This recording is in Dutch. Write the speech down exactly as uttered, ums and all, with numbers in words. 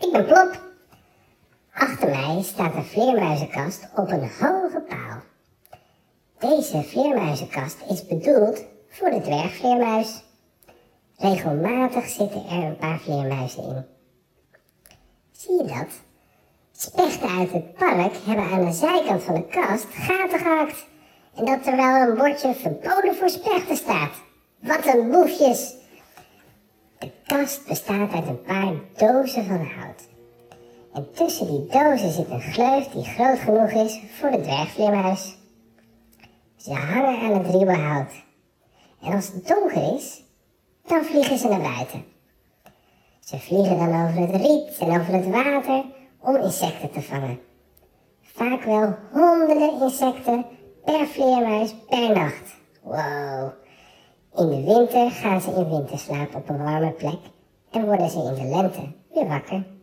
Ik ben Plop. Achter mij staat een vleermuizenkast op een hoge paal. Deze vleermuizenkast is bedoeld voor de dwergvleermuis. Regelmatig zitten er een paar vleermuizen in. Zie je dat? Spechten uit het park hebben aan de zijkant van de kast gaten gehakt. En dat terwijl een bordje verboden voor spechten staat. Wat een boefjes! De kast bestaat uit een paar dozen van hout. En tussen die dozen zit een gleuf die groot genoeg is voor de dwergvleermuis. Ze hangen aan het ribbelhout. En als het donker is, dan vliegen ze naar buiten. Ze vliegen dan over het riet en over het water om insecten te vangen. Vaak wel honderden insecten per vleermuis per nacht. Wow! In de winter gaan ze in winterslaap op een warme plek en worden ze in de lente weer wakker.